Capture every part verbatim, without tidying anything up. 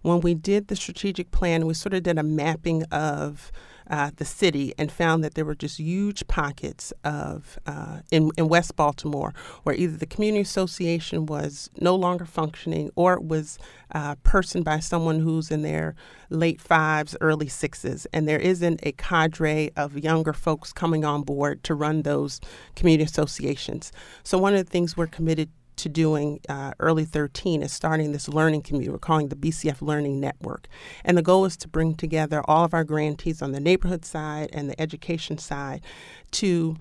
when we did the strategic plan, we sort of did a mapping of uh, the city and found that there were just huge pockets of uh, in, in West Baltimore where either the community association was no longer functioning or it was uh, personed by someone who's in their late fives, early sixes, and there isn't a cadre of younger folks coming on board to run those community associations. So one of the things we're committed to doing uh, early thirteen is starting this learning community. We're calling the B C F Learning Network. And the goal is to bring together all of our grantees on the neighborhood side and the education side to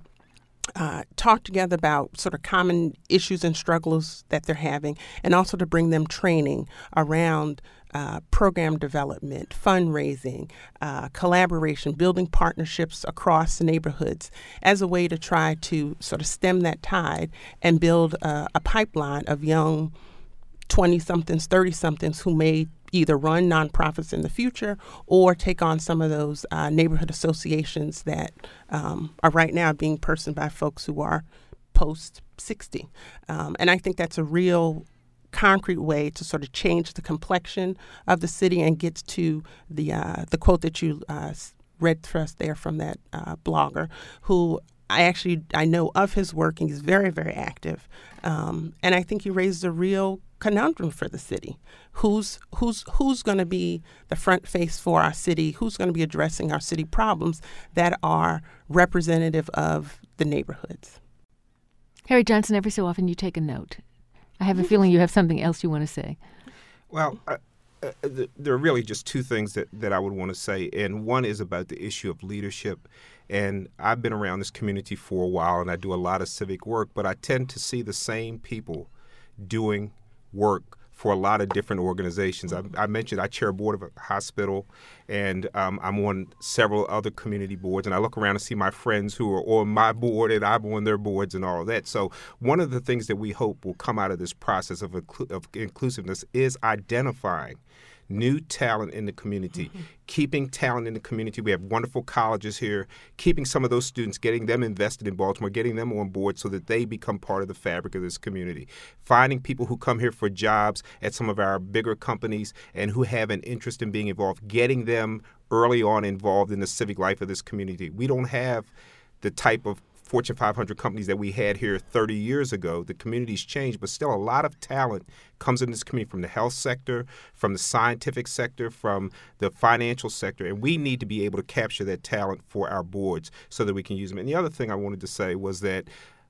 uh, talk together about sort of common issues and struggles that they're having, and also to bring them training around Uh, program development, fundraising, uh, collaboration, building partnerships across the neighborhoods as a way to try to sort of stem that tide and build uh, a pipeline of young twenty-somethings, thirty-somethings who may either run nonprofits in the future or take on some of those uh, neighborhood associations that um, are right now being personed by folks who are post sixty. Um, and I think that's a real concrete way to sort of change the complexion of the city and gets to the uh, the quote that you uh, read for us there from that uh, blogger, who I actually I know of his work, and he's very, very active. Um, and I think he raises a real conundrum for the city. Who's who's who's going to be the front face for our city? Who's going to be addressing our city problems that are representative of the neighborhoods? Harry Johnson, every so often you take a note. I have a feeling you have something else you want to say. Well, uh, uh, th- there are really just two things that, that I would want to say. And one is about the issue of leadership. And I've been around this community for a while, and I do a lot of civic work, but I tend to see the same people doing work for a lot of different organizations. I, I mentioned I chair a board of a hospital, and um, I'm on several other community boards, and I look around and see my friends who are on my board, and I'm on their boards and all of that. So one of the things that we hope will come out of this process of, inclu- of inclusiveness is identifying new talent in the community, mm-hmm. keeping talent in the community. We have wonderful colleges here, keeping some of those students, getting them invested in Baltimore, getting them on board so that they become part of the fabric of this community, finding people who come here for jobs at some of our bigger companies and who have an interest in being involved, getting them early on involved in the civic life of this community. We don't have the type of Fortune five hundred companies that we had here thirty years ago. The community's changed, but still a lot of talent comes in this community from the health sector, from the scientific sector, from the financial sector, and we need to be able to capture that talent for our boards so that we can use them. And the other thing I wanted to say was that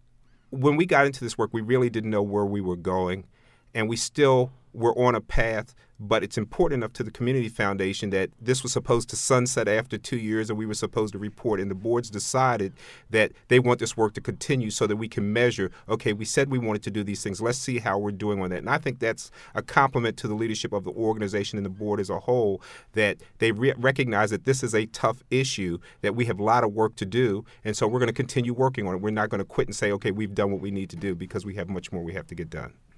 when we got into this work, we really didn't know where we were going, and we still were on a path, but it's important enough to the Community Foundation that this was supposed to sunset after two years and we were supposed to report. And the boards decided that they want this work to continue so that we can measure, okay, we said we wanted to do these things. Let's see how we're doing on that. And I think that's a compliment to the leadership of the organization and the board as a whole, that they re- recognize that this is a tough issue, that we have a lot of work to do. And so we're going to continue working on it. We're not going to quit and say, okay, we've done what we need to do, because we have much more we have to get done.